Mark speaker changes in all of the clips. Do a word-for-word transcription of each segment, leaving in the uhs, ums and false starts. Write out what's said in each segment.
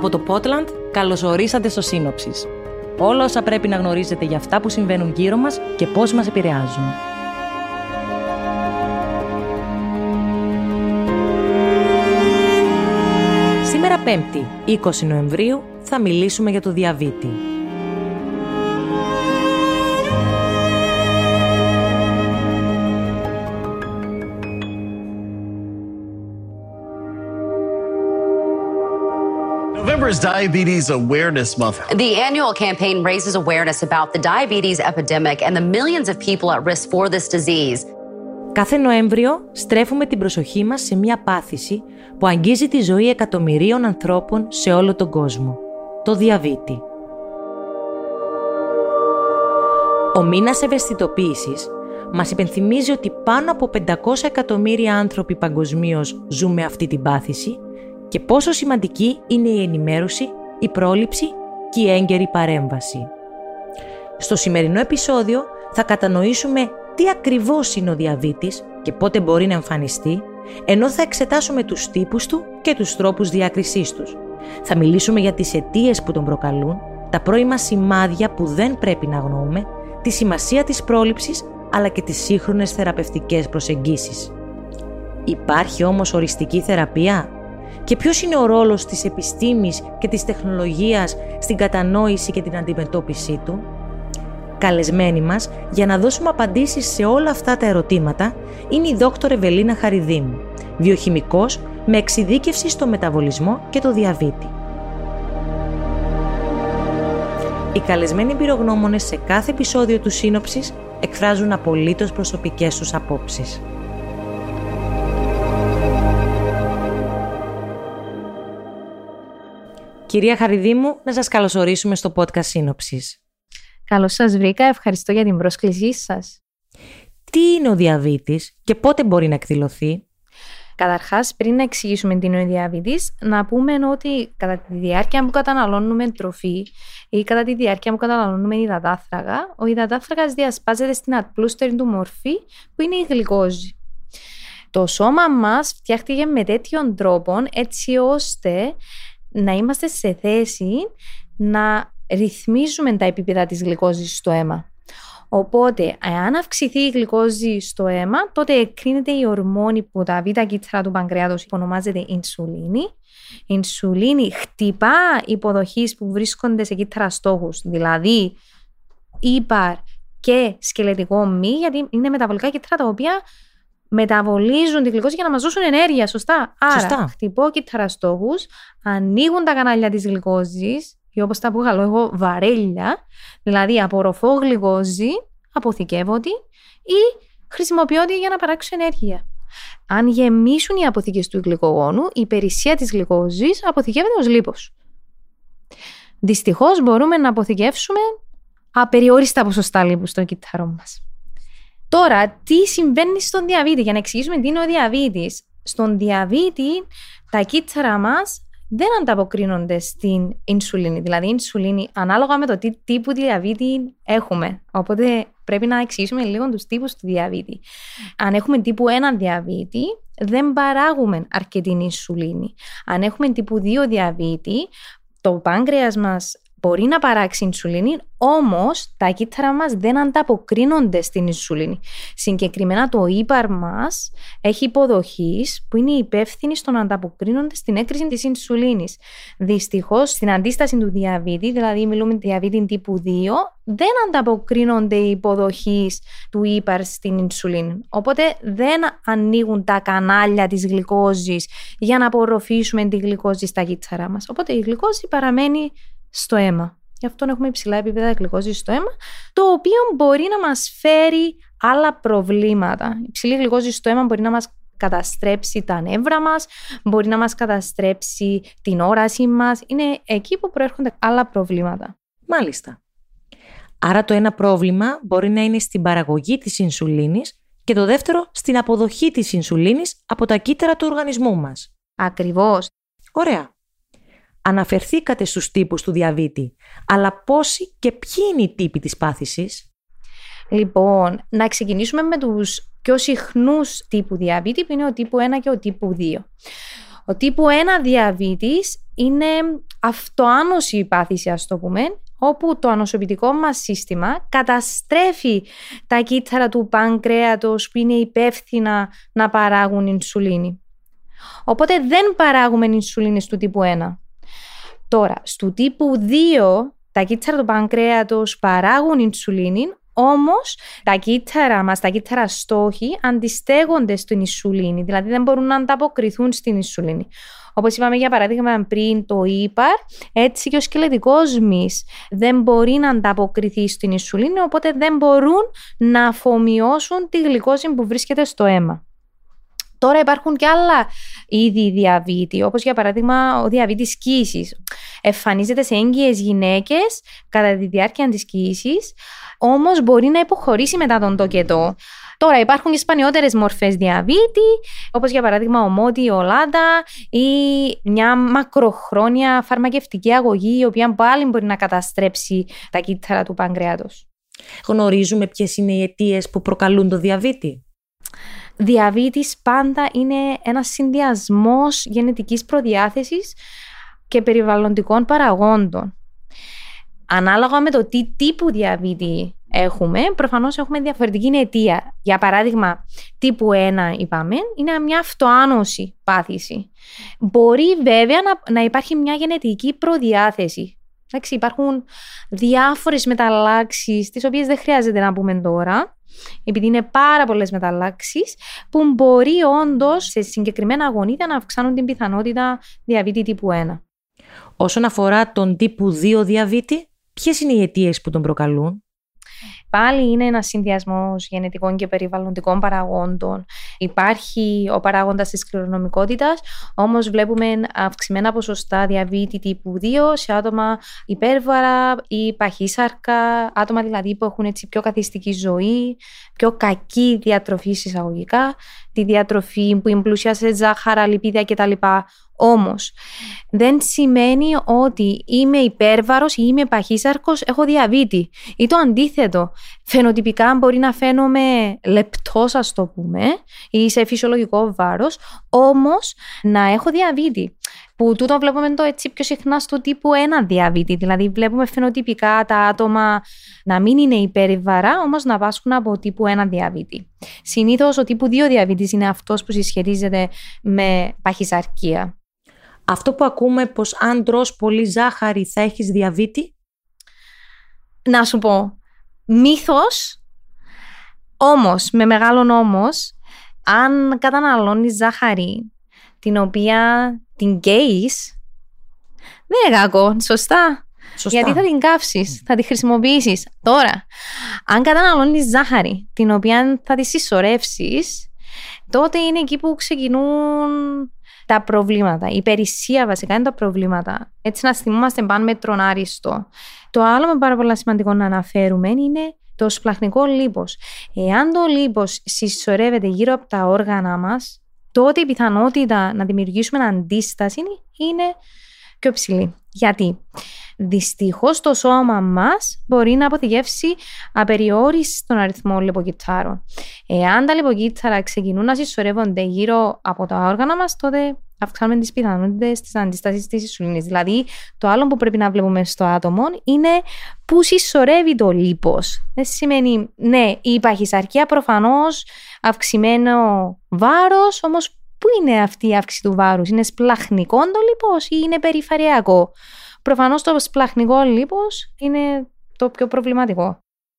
Speaker 1: Από το Portland, καλωσορίσατε στο Σύνοψης. Όλα όσα πρέπει να γνωρίζετε για αυτά που συμβαίνουν γύρω μας και πώς μας επηρεάζουν. Σήμερα Πέμπτη, είκοσι Νοεμβρίου, θα μιλήσουμε για το διαβήτη.
Speaker 2: November is Diabetes Awareness Month.
Speaker 3: The annual campaign raises awareness about the diabetes epidemic and the millions of people at risk for this disease.
Speaker 1: Κάθε Νοέμβριο στρέφουμε την προσοχή μας σε μια πάθηση που αγγίζει τη ζωή εκατομμυρίων ανθρώπων σε όλο τον κόσμο. Το διαβήτη. Ο μήνας ευαισθητοποίησης μας υπενθυμίζει ότι πάνω από πεντακόσια εκατομμύρια άνθρωποι παγκοσμίως ζουν με αυτή την πάθηση και πόσο σημαντική είναι η ενημέρωση, η πρόληψη και η έγκαιρη παρέμβαση. Στο σημερινό επεισόδιο θα κατανοήσουμε τι ακριβώς είναι ο διαβήτης και πότε μπορεί να εμφανιστεί, ενώ θα εξετάσουμε τους τύπους του και τους τρόπους διάκρισής τους. Θα μιλήσουμε για τις αιτίες που τον προκαλούν, τα πρώιμα σημάδια που δεν πρέπει να αγνοούμε, τη σημασία της πρόληψης αλλά και τις σύγχρονες θεραπευτικές προσεγγίσεις. Υπάρχει όμως οριστική θεραπεία? Και ποιος είναι ο ρόλος της επιστήμης και της τεχνολογίας στην κατανόηση και την αντιμετώπιση του? Καλεσμένη μας για να δώσουμε απαντήσεις σε όλα αυτά τα ερωτήματα είναι η δόκτωρ Ευελίνα Χαριδίμου, βιοχημικός με εξειδίκευση στο μεταβολισμό και το διαβήτη. Οι καλεσμένοι εμπειρογνώμονες σε κάθε επεισόδιο του Σύνοψης εκφράζουν απολύτως προσωπικές τους απόψεις. Κυρία Χαριδίμου, να σας καλωσορίσουμε στο podcast Σύνοψης.
Speaker 4: Καλώς σας βρήκα, ευχαριστώ για την πρόσκλησή σας.
Speaker 1: Τι είναι ο διαβήτης και πότε μπορεί να εκδηλωθεί?
Speaker 4: Καταρχάς, πριν να εξηγήσουμε τι είναι ο διαβήτης, να πούμε ότι κατά τη διάρκεια που καταναλώνουμε τροφή ή κατά τη διάρκεια που καταναλώνουμε υδατάνθρακα, ο υδατάνθρακας διασπάζεται στην απλούστερη του μορφή που είναι η γλυκόζη. Το σώμα μας φτιάχτηκε με τέτοιον τρόπο έτσι ώστε να είμαστε σε θέση να ρυθμίζουμε τα επίπεδα της γλυκόζης στο αίμα. Οπότε, αν αυξηθεί η γλυκόζη στο αίμα, τότε εκκρίνεται η ορμόνη που τα β' κύτταρα του παγκρεάτος που ονομάζεται ινσουλίνη. Η ινσουλίνη χτυπά υποδοχής που βρίσκονται σε κύτταρα στόχους, δηλαδή ύπαρ και σκελετικό μη, γιατί είναι μεταβολικά κύτταρα τα οποία μεταβολίζουν τη γλυκόζη για να μας δώσουν ενέργεια, σωστά. Άρα,
Speaker 1: σωστά.
Speaker 4: χτυπώ κύτταρα στόχους, ανοίγουν τα κανάλια της γλυκόζης, ή όπως τα πω καλό εγώ, βαρέλια, δηλαδή απορροφώ γλυκόζη, αποθηκεύω τη ή χρησιμοποιώ τη για να παράξω ενέργεια. Αν γεμίσουν οι αποθήκες του γλυκογόνου, η υπερησία της γλυκόζης αποθηκεύεται ως λίπος. Δυστυχώς μπορούμε να αποθηκεύσουμε απεριόριστα ποσοστά λίπους στο κύτταρο μας. Τώρα, τι συμβαίνει στον διαβήτη, για να εξηγήσουμε τι είναι ο διαβήτης. Στον διαβήτη, τα κύτταρα μας δεν ανταποκρίνονται στην ινσουλίνη. Δηλαδή, η ινσουλίνη ανάλογα με το τι τύπου διαβήτη έχουμε. Οπότε, πρέπει να εξηγήσουμε λίγο τους τύπους του διαβήτη. Αν έχουμε τύπου ένα διαβήτη, δεν παράγουμε αρκετή ινσουλίνη. Αν έχουμε τύπου δύο διαβήτη, το πάγκρεας μας μπορεί να παράξει ινσουλίνη, όμως τα κύτταρα μας δεν ανταποκρίνονται στην ινσουλίνη. Συγκεκριμένα το ύπαρ μας έχει υποδοχής που είναι υπεύθυνη στο να ανταποκρίνονται στην έκρηση της ινσουλίνης. Δυστυχώς, στην αντίσταση του διαβήτη, δηλαδή μιλούμε διαβήτη τύπου δύο, δεν ανταποκρίνονται οι υποδοχής του ύπαρ στην ινσουλίνη. Οπότε δεν ανοίγουν τα κανάλια της γλυκόζης για να απορροφήσουμε τη γλυκόζη στα κύτταρα μας. Οπότε η γλυκόζη παραμένει στο αίμα. Γι' αυτό έχουμε υψηλά επίπεδα γλυκόζης στο αίμα, το οποίο μπορεί να μας φέρει άλλα προβλήματα. Η υψηλή γλυκόζη στο αίμα μπορεί να μας καταστρέψει τα νεύρα μας, μπορεί να μας καταστρέψει την όραση μας. Είναι εκεί που προέρχονται άλλα προβλήματα.
Speaker 1: Μάλιστα. Άρα το ένα πρόβλημα μπορεί να είναι στην παραγωγή της ινσουλίνης και το δεύτερο στην αποδοχή της ινσουλίνης από τα κύτταρα του οργανισμού μας.
Speaker 4: Ακριβώς.
Speaker 1: Ωραία. Αναφερθήκατε στους τύπους του διαβήτη, αλλά πόσοι και ποιοι είναι οι τύποι της πάθησης?
Speaker 4: Λοιπόν, να ξεκινήσουμε με τους πιο συχνούς τύπου διαβήτη, που είναι ο τύπου ένα και ο τύπου δύο. Ο τύπου ένα διαβήτης είναι αυτοάνωση η πάθηση, ας το πούμε, όπου το ανοσοποιητικό μας σύστημα καταστρέφει τα κύτταρα του πανκρέατος που είναι υπεύθυνα να παράγουν ινσουλίνη. Οπότε δεν παράγουμε ινσουλίνη του τύπου ένα. Τώρα, στο τύπου δύο, τα κύτταρα του πανκρέατος παράγουν ινσουλίνη, όμως τα κύτταρα μας, τα κύτταρα στόχοι, αντιστέγονται στην ινσουλίνη, δηλαδή δεν μπορούν να ανταποκριθούν στην ινσουλίνη. Όπως είπαμε για παράδειγμα πριν το ύπαρ, έτσι και ο σκελετικός μυς δεν μπορεί να ανταποκριθεί στην ινσουλίνη, οπότε δεν μπορούν να αφομοιώσουν τη γλυκόζη που βρίσκεται στο αίμα. Τώρα υπάρχουν και άλλα είδη διαβήτη, όπως για παράδειγμα ο διαβήτης κύσης. Εμφανίζεται σε έγκυες γυναίκες κατά τη διάρκεια της κύσης, όμως μπορεί να υποχωρήσει μετά τον τοκετό. Τώρα υπάρχουν και σπανιότερες μορφές διαβήτη, όπως για παράδειγμα ομότη, ολάτα ή μια μακροχρόνια φαρμακευτική αγωγή, η οποία πάλι μπορεί να καταστρέψει τα κύτταρα του πανκρέατος.
Speaker 1: Γνωρίζουμε ποιες είναι οι αιτίες που προκαλούν το διαβήτη?
Speaker 4: Διαβήτης πάντα είναι ένας συνδυασμός γενετικής προδιάθεσης και περιβαλλοντικών παραγόντων. Ανάλογα με το τι τύπου διαβήτη έχουμε, προφανώς έχουμε διαφορετική αιτία. Για παράδειγμα, τύπου ένα είπαμε, είναι μια αυτοάνωση πάθηση. Μπορεί βέβαια να, να υπάρχει μια γενετική προδιάθεση. Εντάξει, υπάρχουν διάφορες μεταλλάξεις, τις οποίες δεν χρειάζεται να πούμε τώρα, επειδή είναι πάρα πολλές μεταλλάξεις, που μπορεί όντως σε συγκεκριμένα γονίδια να αυξάνουν την πιθανότητα διαβήτη τύπου ένα.
Speaker 1: Όσον αφορά τον τύπου δύο διαβήτη, ποιες είναι οι αιτίες που τον προκαλούν?
Speaker 4: Πάλι είναι ένας συνδυασμός γενετικών και περιβαλλοντικών παραγόντων. Υπάρχει ο παράγοντας της κληρονομικότητας, όμως βλέπουμε αυξημένα ποσοστά διαβήτη τύπου δύο σε άτομα υπέρβαρα ή παχύσαρκα, άτομα δηλαδή που έχουν έτσι πιο καθιστική ζωή, πιο κακή διατροφή εισαγωγικά, τη διατροφή που είναι πλούσια σε ζάχαρα, λιπίδια κτλ. Όμως, δεν σημαίνει ότι είμαι υπέρβαρος ή είμαι παχύσαρκος, έχω διαβήτη. Ή το αντίθετο. Φαινοτυπικά μπορεί να φαίνομαι λεπτός, ας το πούμε, ή σε φυσιολογικό βάρος, όμως να έχω διαβήτη. Που τούτο βλέπουμε το έτσι πιο συχνά στο τύπου ένα διαβήτη. Δηλαδή, βλέπουμε φαινοτυπικά τα άτομα να μην είναι υπέρβαρα, όμως να πάσχουν από τύπου ένα διαβήτη. Συνήθως ο τύπου δύο διαβήτης είναι αυτός που συσχετίζεται με παχυσαρκία.
Speaker 1: Αυτό που ακούμε πως αν τρως πολύ ζάχαρη θα έχεις διαβήτη?
Speaker 4: Να σου πω, μύθος, όμως, με μεγάλον όμως, αν καταναλώνεις ζάχαρη την οποία την καίεις, δεν είναι κακό, σωστά.
Speaker 1: Σωστά.
Speaker 4: Γιατί θα την κάψεις, θα τη χρησιμοποιήσεις. Τώρα, αν καταναλώνεις ζάχαρη την οποία θα τη συσσωρεύσεις, τότε είναι εκεί που ξεκινούν τα προβλήματα. Η υπερησία βασικά είναι τα προβλήματα. Έτσι να θυμόμαστε πάνω με τρονάριστο. Το άλλο με πάρα πολλά σημαντικό να αναφέρουμε είναι το σπλαχνικό λίπος. Εάν το λίπος συσσωρεύεται γύρω από τα όργανα μας, τότε η πιθανότητα να δημιουργήσουμε αντίσταση είναι πιο ψηλή. Γιατί? Δυστυχώς το σώμα μας μπορεί να αποθηκεύσει απεριόριστον αριθμό λιποκυττάρων. Εάν τα λιποκύτταρα ξεκινούν να συσσωρεύονται γύρω από τα όργανα μας, τότε αυξάνουμε τις πιθανότητες της αντίστασης της ινσουλίνης. Δηλαδή, το άλλο που πρέπει να βλέπουμε στο άτομο είναι πού συσσωρεύει το λίπος. Δεν σημαίνει, ναι, η παχυσαρκία προφανώς αυξημένο βάρος, όμως πού είναι αυτή η αύξηση του βάρους? Είναι σπλαχνικό το λίπος ή είναι περιφερειακό? Προφανώς το σπλαχνικό λίπος είναι το πιο προβληματικό.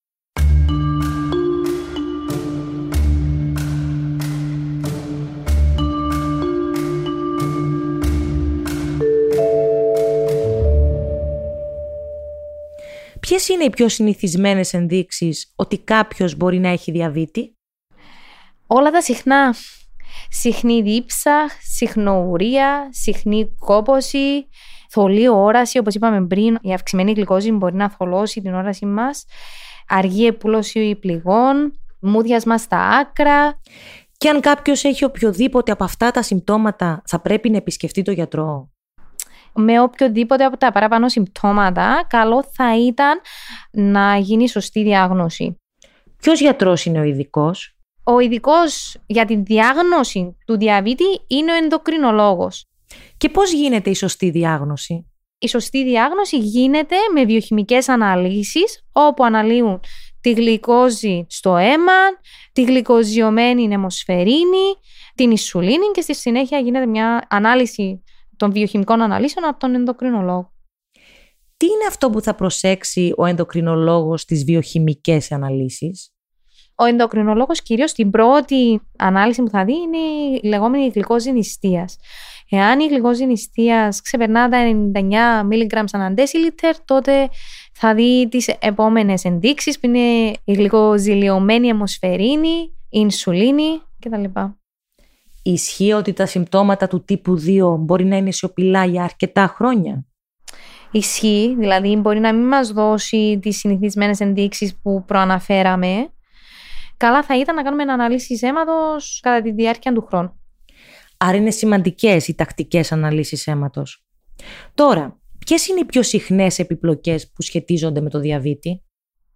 Speaker 1: Ποιες είναι οι πιο συνηθισμένες ενδείξεις ότι κάποιος μπορεί να έχει διαβήτη?
Speaker 4: Όλα τα συχνά. Συχνή δίψα, συχνοουρία, συχνή κόπωση, θολή όραση, όπως είπαμε πριν, η αυξημένη γλυκόζη μπορεί να θολώσει την όραση μας, αργή επούλωση πληγών, μούδιασμα στα άκρα.
Speaker 1: Και αν κάποιος έχει οποιοδήποτε από αυτά τα συμπτώματα, θα πρέπει να επισκεφτεί τον γιατρό?
Speaker 4: Με οποιοδήποτε από τα παραπάνω συμπτώματα, καλό θα ήταν να γίνει σωστή διάγνωση.
Speaker 1: Ποιος γιατρός είναι ο ειδικός?
Speaker 4: Ο ειδικός για τη διάγνωση του διαβήτη είναι ο ενδοκρινολόγος.
Speaker 1: Και πώς γίνεται η σωστή διάγνωση?
Speaker 4: Η σωστή διάγνωση γίνεται με βιοχημικές αναλύσεις, όπου αναλύουν τη γλυκόζη στο αίμα, τη γλυκοζιωμένη αιμοσφαιρίνη, την ινσουλίνη και στη συνέχεια γίνεται μια ανάλυση των βιοχημικών αναλύσεων από τον ενδοκρινολόγο.
Speaker 1: Τι είναι αυτό που θα προσέξει ο ενδοκρινολόγος στις βιοχημικές αναλύσεις?
Speaker 4: Ο ενδοκρινολόγος κυρίως την πρώτη ανάλυση που θα δει είναι η λεγόμενη γλυκόζη νηστείας. Εάν η γλυκόζη νηστείας ξεπερνά τα ενενήντα εννέα μιλιγκράμμ ανά ντεσιλίτερ, τότε θα δει τις επόμενες ενδείξεις που είναι η γλυκοζηλιωμένη αιμοσφαιρίνη, η ινσουλίνη κτλ.
Speaker 1: Ισχύει ότι τα συμπτώματα του τύπου δύο μπορεί να είναι σιωπηλά για αρκετά χρόνια?
Speaker 4: Ισχύει, δηλαδή μπορεί να μην μας δώσει τις συνηθισμένες ενδείξεις που προαναφέραμε. Καλά θα ήταν να κάνουμε αναλύσεις αίματος κατά τη διάρκεια του χρόνου.
Speaker 1: Άρα είναι σημαντικές οι τακτικές αναλύσεις αίματος. Τώρα, ποιες είναι οι πιο συχνές επιπλοκές που σχετίζονται με το διαβήτη?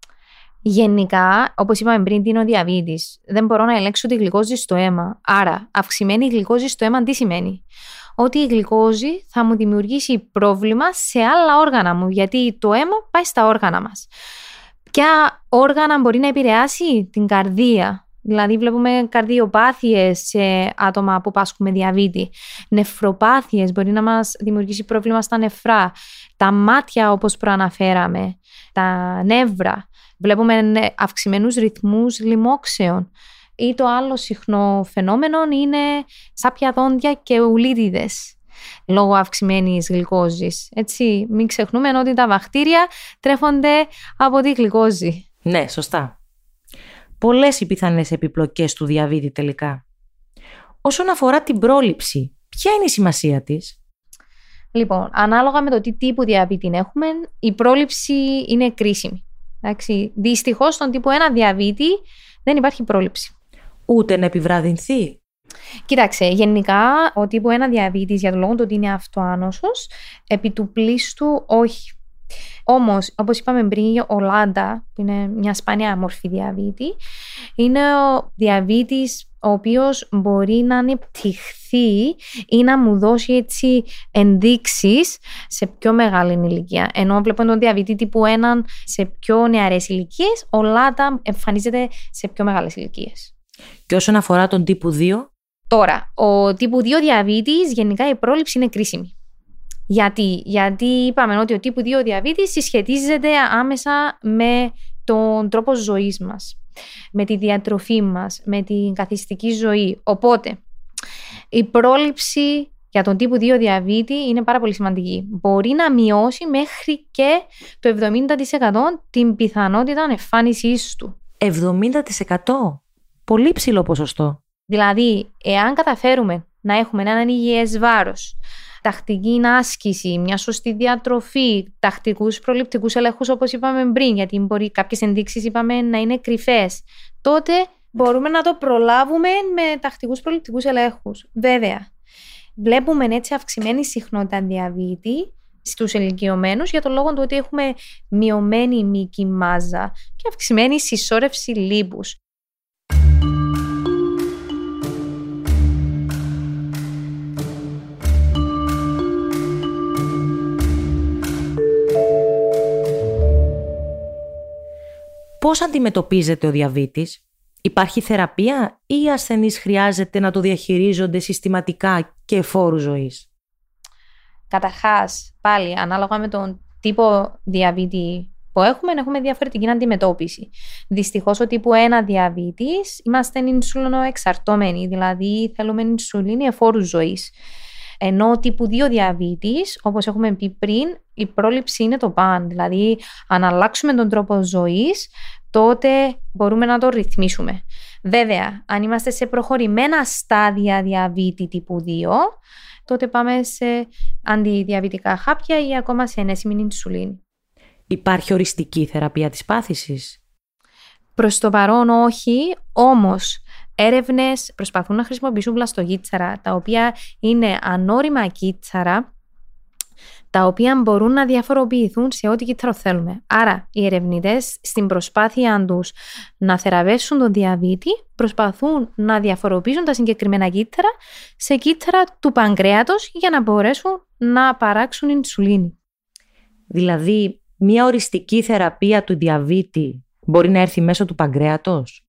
Speaker 4: Γενικά, όπως είπαμε πριν, τι είναι ο διαβήτης. Δεν μπορώ να ελέγξω τη γλυκόζη στο αίμα. Άρα, αυξημένη γλυκόζη στο αίμα τι σημαίνει? Ότι η γλυκόζη θα μου δημιουργήσει πρόβλημα σε άλλα όργανα μου, γιατί το αίμα πάει στα όργανα μας. Ποια όργανα μπορεί να επηρεάσει? Την καρδία. Δηλαδή βλέπουμε καρδιοπάθειες σε άτομα που πάσχουν με διαβήτη. Νεφροπάθειες, μπορεί να μας δημιουργήσει πρόβλημα στα νεφρά. Τα μάτια, όπως προαναφέραμε. Τα νεύρα. Βλέπουμε αυξημένους ρυθμούς λοιμόξεων. Ή το άλλο συχνό φαινόμενο είναι σάπια δόντια και ουλίτιδες λόγω αυξημένης γλυκόζης. Έτσι, μην ξεχνούμε ότι τα βακτήρια τρέφονται από τη γλυκόζη.
Speaker 1: Ναι, σωστά. Πολλές οι πιθανές επιπλοκές του διαβήτη τελικά. Όσον αφορά την πρόληψη, ποια είναι η σημασία της?
Speaker 4: Λοιπόν, ανάλογα με το τι τύπου διαβήτη έχουμε, η πρόληψη είναι κρίσιμη. Εντάξει, δυστυχώς στον τύπου ένα διαβήτη δεν υπάρχει πρόληψη.
Speaker 1: Ούτε να επιβραδυνθεί?
Speaker 4: Κοίταξε, γενικά ο τύπου ένα διαβήτης, για το λόγο του ότι είναι αυτοάνωσος, επί του πλήστου όχι. Όμως, όπως είπαμε πριν, ο Λάντα, που είναι μια σπάνια μορφή διαβήτη, είναι ο διαβήτης ο οποίος μπορεί να ανεπτυχθεί ή να μου δώσει έτσι ενδείξεις σε πιο μεγάλη ηλικία. Ενώ βλέπουμε τον διαβήτη τύπου ένα σε πιο νεαρές ηλικίες, ο Λάντα εμφανίζεται σε πιο μεγάλες ηλικίες.
Speaker 1: Και όσον αφορά τον τύπου δύο?
Speaker 4: Τώρα, ο τύπου δύο διαβήτης, γενικά η πρόληψη είναι κρίσιμη. Γιατί, Γιατί είπαμε ότι ο τύπου δύο διαβήτης συσχετίζεται άμεσα με τον τρόπο ζωής μας, με τη διατροφή μας, με την καθιστική ζωή. Οπότε, η πρόληψη για τον τύπου δύο διαβήτη είναι πάρα πολύ σημαντική. Μπορεί να μειώσει μέχρι και το εβδομήντα τοις εκατό την πιθανότητα εμφάνισής του.
Speaker 1: εβδομήντα τοις εκατό? Πολύ ψηλό ποσοστό.
Speaker 4: Δηλαδή, εάν καταφέρουμε να έχουμε έναν υγιές βάρος, τακτική άσκηση, μια σωστή διατροφή, τακτικούς προληπτικούς ελέγχους όπως είπαμε πριν, γιατί μπορεί κάποιες ενδείξεις είπαμε να είναι κρυφές, τότε μπορούμε να το προλάβουμε με τακτικούς προληπτικούς ελέγχους. Βέβαια, βλέπουμε έτσι αυξημένη συχνότητα διαβήτη στους ηλικιωμένους για τον λόγο του ότι έχουμε μειωμένη μυϊκή μάζα και αυξημένη συσσόρευση λίπους.
Speaker 1: Πώς αντιμετωπίζεται ο διαβήτης? Υπάρχει θεραπεία ή οι ασθενείς χρειάζεται να το διαχειρίζονται συστηματικά και εφόρου ζωής?
Speaker 4: Καταρχάς, πάλι ανάλογα με τον τύπο διαβήτη που έχουμε, έχουμε διαφορετική αντιμετώπιση. Δυστυχώς, ο τύπου ένα διαβήτης είμαστε ινσουλινοεξαρτώμενοι, δηλαδή θέλουμε ινσουλίνη εφόρου ζωής. Ενώ ο τύπου δύο διαβήτης, όπως έχουμε πει πριν, η πρόληψη είναι το παν. Δηλαδή, αν αλλάξουμε τον τρόπο ζωής, τότε μπορούμε να το ρυθμίσουμε. Βέβαια, αν είμαστε σε προχωρημένα στάδια διαβήτη τύπου δύο, τότε πάμε σε αντιδιαβητικά χάπια ή ακόμα σε ενέσιμη ινσουλίνη.
Speaker 1: Υπάρχει οριστική θεραπεία της πάθησης?
Speaker 4: Προς το παρόν όχι, όμως έρευνες προσπαθούν να χρησιμοποιήσουν βλαστογύτσαρα, τα οποία είναι ανώριμα κύτσαρα, τα οποία μπορούν να διαφοροποιηθούν σε ό,τι κύτταρο θέλουμε. Άρα, οι ερευνητές στην προσπάθειά τους να θεραπεύσουν τον διαβήτη, προσπαθούν να διαφοροποιήσουν τα συγκεκριμένα κύτταρα σε κύτταρα του παγκρέατος για να μπορέσουν να παράξουν ινσουλίνη.
Speaker 1: Δηλαδή, μια οριστική θεραπεία του διαβήτη μπορεί να έρθει μέσω του παγκρέατος?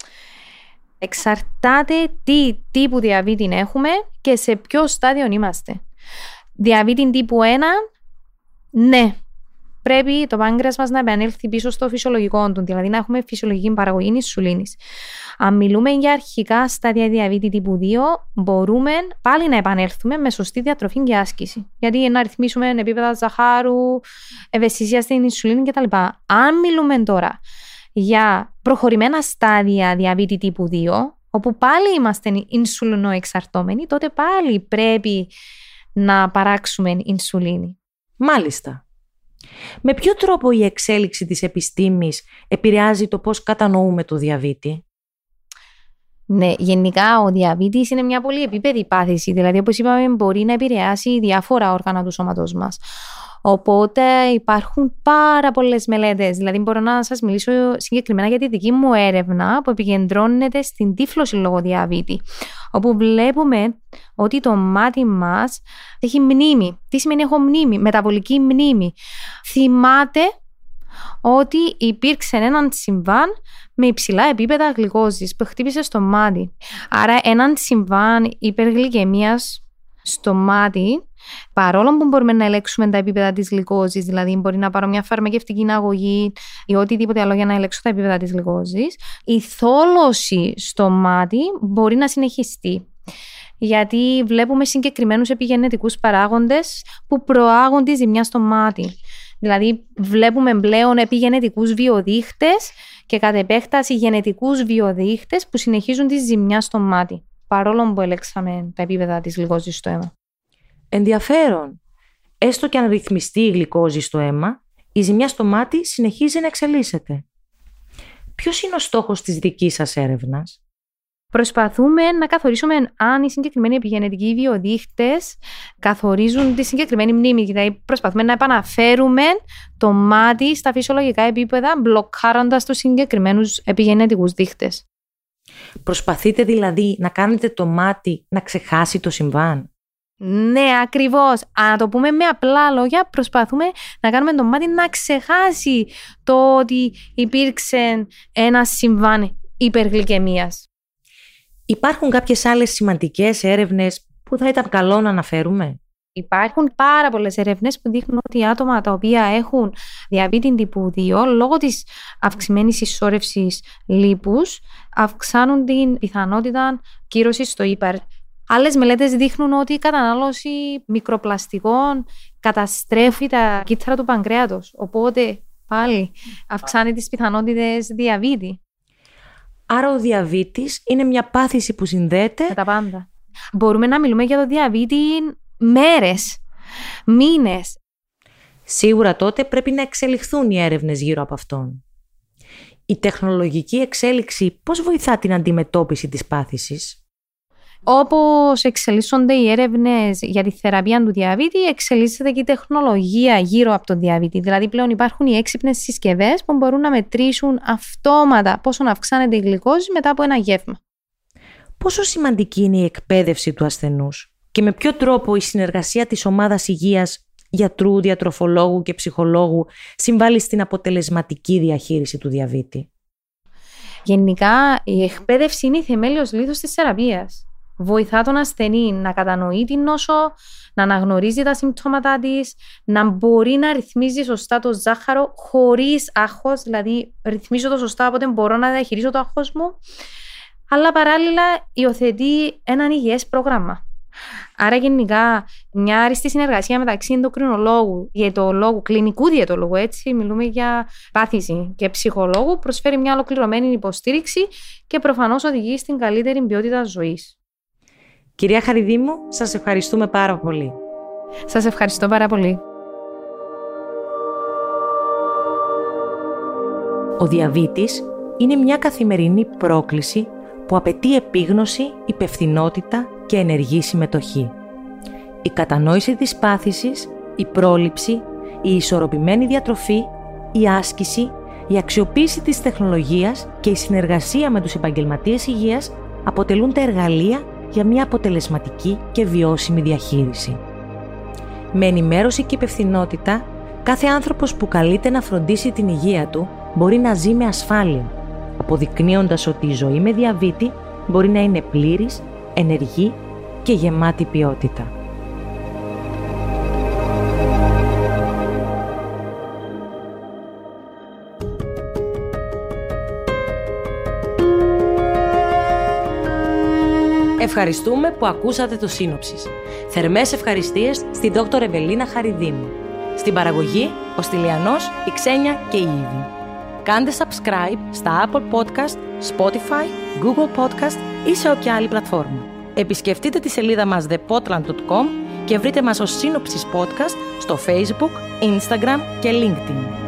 Speaker 4: Εξαρτάται τι τύπου διαβήτη έχουμε και σε ποιο στάδιο είμαστε. Διαβήτη τύπου ένα, ναι. Πρέπει το πάγκρεας μας να επανέλθει πίσω στο φυσιολογικό του, δηλαδή να έχουμε φυσιολογική παραγωγή ινσουλίνης. Αν μιλούμε για αρχικά στάδια διαβήτη τύπου δύο, μπορούμε πάλι να επανέλθουμε με σωστή διατροφή και άσκηση. Γιατί να ρυθμίσουμε επίπεδα ζαχάρου, ευαισθησία στην ινσουλίνη κτλ. Αν μιλούμε τώρα για προχωρημένα στάδια διαβήτη τύπου δύο, όπου πάλι είμαστε ινσουλινοεξαρτώμενοι, τότε πάλι πρέπει να παράξουμε ινσουλίνη.
Speaker 1: Μάλιστα. Με ποιο τρόπο η εξέλιξη της επιστήμης επηρεάζει το πώς κατανοούμε το διαβήτη?
Speaker 4: Ναι, γενικά ο διαβήτης είναι μια πολύ επίπεδη πάθηση, δηλαδή όπως είπαμε μπορεί να επηρεάσει διάφορα όργανα του σώματος μας. Οπότε υπάρχουν πάρα πολλές μελέτες, δηλαδή μπορώ να σας μιλήσω συγκεκριμένα για τη δική μου έρευνα που επικεντρώνεται στην τύφλωση λόγω διαβήτη, όπου βλέπουμε ότι το μάτι μας έχει μνήμη. Τι σημαίνει έχω μνήμη? Μεταβολική μνήμη. Θυμάται ότι υπήρξε έναν συμβάν με υψηλά επίπεδα γλυκόζης που χτύπησε στο μάτι. Άρα έναν συμβάν υπεργλυκαιμίας στο μάτι, παρόλο που μπορούμε να ελέγξουμε τα επίπεδα της γλυκόζης, δηλαδή μπορεί να πάρω μια φαρμακευτική αγωγή ή οτιδήποτε άλλο για να ελέγξω τα επίπεδα της γλυκόζης, η θόλωση στο μάτι μπορεί να συνεχιστεί. Γιατί βλέπουμε συγκεκριμένους επιγενετικούς παράγοντες που προάγουν τη ζημιά στο μάτι. Δηλαδή βλέπουμε πλέον επιγενετικούς βιοδείχτες και κατ' επέκταση γενετικούς βιοδείχτες που συνεχίζουν τη ζημιά στο μάτι, παρόλο που ελέγξαμε τα επίπεδα της γλυκόζης στο αίμα.
Speaker 1: Ενδιαφέρον. Έστω και αν ρυθμιστεί η γλυκόζη στο αίμα, η ζημιά στο μάτι συνεχίζει να εξελίσσεται. Ποιος είναι ο στόχος της δικής σας έρευνας?
Speaker 4: Προσπαθούμε να καθορίσουμε αν οι συγκεκριμένοι επιγενετικοί βιοδείχτες καθορίζουν τη συγκεκριμένη μνήμη. Δηλαδή, προσπαθούμε να επαναφέρουμε το μάτι στα φυσιολογικά επίπεδα, μπλοκάροντας τους συγκεκριμένους επιγενετικούς δείχτες.
Speaker 1: Προσπαθείτε δηλαδή να κάνετε το μάτι να ξεχάσει το συμβάν?
Speaker 4: Ναι, ακριβώς. Αν το πούμε με απλά λόγια, προσπαθούμε να κάνουμε το μάτι να ξεχάσει το ότι υπήρξε ένα συμβάν υπεργλυκαιμίας.
Speaker 1: Υπάρχουν κάποιες άλλες σημαντικές έρευνες που θα ήταν καλό να αναφέρουμε?
Speaker 4: Υπάρχουν πάρα πολλές έρευνες που δείχνουν ότι άτομα τα οποία έχουν διαβήτη τύπου δύο, λόγω της αυξημένης συσσόρευσης λίπους, αυξάνουν την πιθανότητα κύρωσης στο ύπαρ. Άλλες μελέτες δείχνουν ότι η κατανάλωση μικροπλαστικών καταστρέφει τα κύτταρα του παγκρέατος. Οπότε πάλι αυξάνει τις πιθανότητες διαβήτη.
Speaker 1: Άρα ο διαβήτης είναι μια πάθηση που συνδέεται
Speaker 4: με τα πάντα. Μπορούμε να μιλούμε για το διαβήτη μέρες, μήνες.
Speaker 1: Σίγουρα τότε πρέπει να εξελιχθούν οι έρευνες γύρω από αυτόν. Η τεχνολογική εξέλιξη πώς βοηθά την αντιμετώπιση της πάθησης?
Speaker 4: Όπως εξελίσσονται οι έρευνες για τη θεραπεία του διαβήτη, εξελίσσεται και η τεχνολογία γύρω από τον διαβήτη. Δηλαδή πλέον υπάρχουν οι έξυπνες συσκευές που μπορούν να μετρήσουν αυτόματα πόσο αυξάνεται η γλυκόζη μετά από ένα γεύμα.
Speaker 1: Πόσο σημαντική είναι η εκπαίδευση του ασθενούς και με ποιο τρόπο η συνεργασία της ομάδας υγείας, γιατρού, διατροφολόγου και ψυχολόγου συμβάλλει στην αποτελεσματική διαχείριση του διαβήτη?
Speaker 4: Γενικά, η εκπαίδευση είναι η θεμέλιος λίθος της θεραπείας. Βοηθά τον ασθενή να κατανοεί την νόσο, να αναγνωρίζει τα συμπτώματά της, να μπορεί να ρυθμίζει σωστά το ζάχαρο χωρίς άγχος, δηλαδή ρυθμίζω το σωστά, οπότε μπορώ να διαχειρίζω το άγχος μου, αλλά παράλληλα υιοθετεί έναν υγιές πρόγραμμα. Άρα γενικά μια άριστη συνεργασία μεταξύ ενδοκρινολόγου, διαιτολόγου, κλινικού διαιτολόγου, έτσι μιλούμε για πάθηση, και ψυχολόγου, προσφέρει μια ολοκληρωμένη υποστήριξη και προφανώς οδηγεί στην καλύτερη ποιότητα ζωής.
Speaker 1: Κυρία Χαριδήμου, σας ευχαριστούμε πάρα πολύ.
Speaker 4: Σας ευχαριστώ πάρα πολύ.
Speaker 1: Ο διαβήτης είναι μια καθημερινή πρόκληση που απαιτεί επίγνωση, υπευθυνότητα και ενεργή συμμετοχή. Η κατανόηση της πάθησης, η πρόληψη, η ισορροπημένη διατροφή, η άσκηση, η αξιοποίηση της τεχνολογίας και η συνεργασία με τους επαγγελματίες υγείας αποτελούν τα εργαλεία για μια αποτελεσματική και βιώσιμη διαχείριση. Με ενημέρωση και υπευθυνότητα, κάθε άνθρωπος που καλείται να φροντίσει την υγεία του μπορεί να ζει με ασφάλεια, αποδεικνύοντας ότι η ζωή με διαβήτη μπορεί να είναι πλήρης, ενεργή και γεμάτη ποιότητα. Ευχαριστούμε που ακούσατε το Σύνοψης. Θερμές ευχαριστίες στη δόκτωρ Ευελίνα Χαριδίμου. Στην παραγωγή, ο Στυλιανός, η Ξένια και η Ήβη. Κάντε subscribe στα Apple Podcast, Spotify, Google Podcast ή σε όποια άλλη πλατφόρμα. Επισκεφτείτε τη σελίδα μας the potland dot com και βρείτε μας ως Σύνοψης Podcast στο Facebook, Instagram και LinkedIn.